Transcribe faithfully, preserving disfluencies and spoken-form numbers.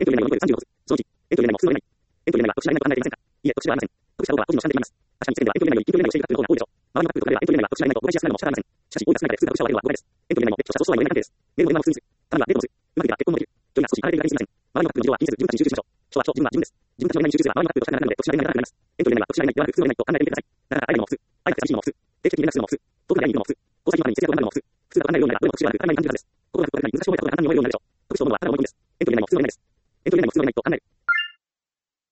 エントリー内容さんじゅうご発。そのいち、エントリー内も複数はない。エントリー内は特殊なイベントを考えていませんか？いいえ、特殊ではありません。特殊なことは個人の主観で言います。確かに現在はエントリー内より緊急連絡をしているかという方が多いでしょう。周りのマップとかではエントリー内は特殊なイベントを誤解しやすくなるのも仕方ありません。しかし、多いが少ないかで複数が特殊は割れるのは誤解です。エントリー内も別途者ソースは言われない関係です。メールの電話を普通にする。さらにはデートをする。うまくいけば結婚もできる。距離が少し離れているだけにすみません。周りのマップの自動は気にせず自分たちに集中しましょう。人は人、自分は自分です。自分たちの依頼に集中すれば周りのマップと特殊な連絡なので特殊な連絡がなくなります。エントリー内は特殊な連絡ではなく複数の連絡と考えてみてください。だから愛のも普通。愛が優しいのも普通。定期的に連絡するのも普通。遠くで会いに行くのも普通。交際費までに節約をなるのも普通。普通だと考えるようになればどれも特殊ではなく当たり前に感じるはずです。ここが深くに難しい方法が簡単に思えるようになるでしょう。特殊と思うのはただ思い込みです。エントリー内も普通はないです。